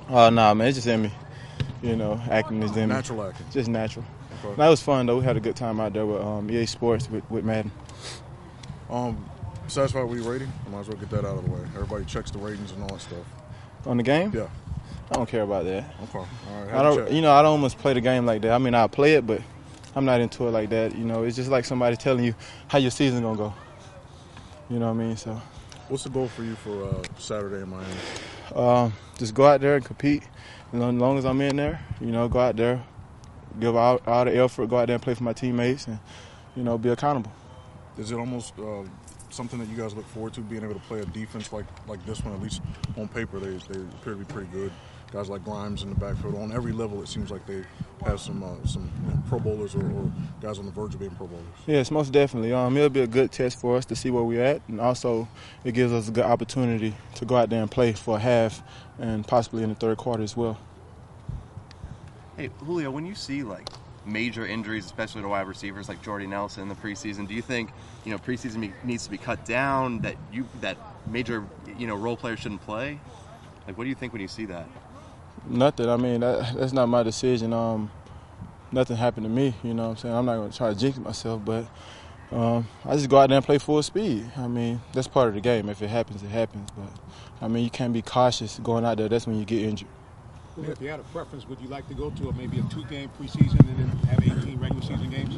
Oh, nah, man, it's just in me. You know, acting is in me. Natural acting. Just natural. Okay. That was fun, though. We had a good time out there with EA Sports with Madden. Satisfied with your rating? I might as well get that out of the way. Everybody checks the ratings and all that stuff. On the game? Yeah. I don't care about that. Okay. All right. I don't. You know, I don't almost play the game like that. I mean, I play it, but I'm not into it like that. You know, it's just like somebody telling you how your season gonna go. You know what I mean? So, what's the goal for you for Saturday in Miami? Just go out there and compete. You know, as long as I'm in there, you know, go out there, give all the effort, go out there and play for my teammates, and you know, be accountable. Is it almost something that you guys look forward to, being able to play a defense like this one? At least on paper, they appear to be pretty good. Guys like Grimes in the backfield. On every level, it seems like they have some Pro Bowlers or guys on the verge of being Pro Bowlers. Yes, most definitely. It'll be a good test for us to see where we're at, and also it gives us a good opportunity to go out there and play for a half and possibly in the third quarter as well. Hey, Julio, when you see like major injuries, especially to wide receivers like Jordy Nelson in the preseason, do you think preseason needs to be cut down? That major role players shouldn't play? Like, what do you think when you see that? Nothing. I mean, that's not my decision. Nothing happened to me. You know what I'm saying? I'm not going to try to jinx myself, but I just go out there and play full speed. I mean, that's part of the game. If it happens, it happens. But, I mean, you can't be cautious going out there. That's when you get injured. Well, if you had a preference, would you like to go to maybe a 2-game preseason and then have 18 regular season games?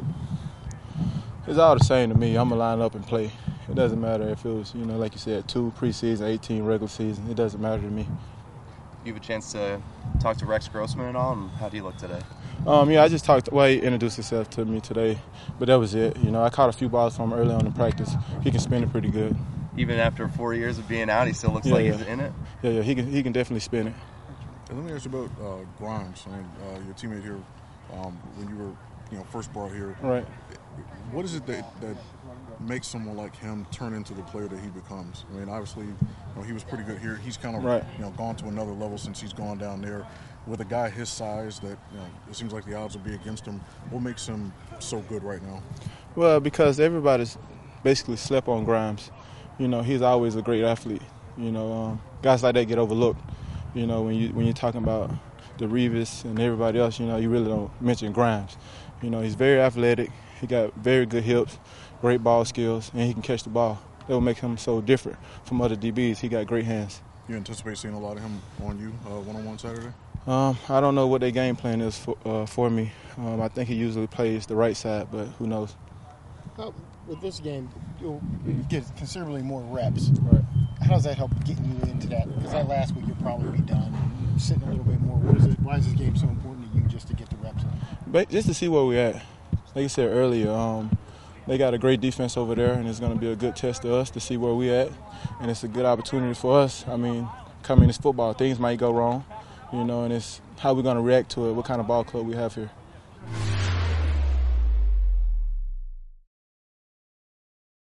It's all the same to me. I'm going to line up and play. It doesn't matter if it was, like you said, 2 preseason, 18 regular season. It doesn't matter to me. You have a chance to talk to Rex Grossman at all, and how do you look today? Yeah, I just talked. Well, he introduced himself to me today, but that was it. I caught a few balls from him early on in practice. He can spin it pretty good. Even after 4 years of being out, he still looks like he's in it? Yeah, he can definitely spin it. And let me ask you about Grimes, your teammate here, when you were first brought here. Right. What is it that makes someone like him turn into the player that he becomes? I mean, obviously, he was pretty good here. He's kind of gone to another level since he's gone down there. With a guy his size, that it seems like the odds will be against him. What makes him so good right now? Well, because everybody's basically slept on Grimes. He's always a great athlete. Guys like that get overlooked. When you're talking about the Revis and everybody else, you really don't mention Grimes. He's very athletic. He got very good hips, great ball skills, and he can catch the ball. That will make him so different from other DBs. He got great hands. You anticipate seeing a lot of him on you one-on-one Saturday? I don't know what their game plan is for me. I think he usually plays the right side, but who knows? With this game, you'll get considerably more reps. Right. How does that help getting you into that? Because that last week you'll probably be done, sitting a little bit more. Why is this game so important to you just to get the reps in? But just to see where we're at. Like you said earlier, they got a great defense over there, and it's going to be a good test to us to see where we're at. And it's a good opportunity for us. I mean, coming in this football, things might go wrong, and it's how we're going to react to it, what kind of ball club we have here.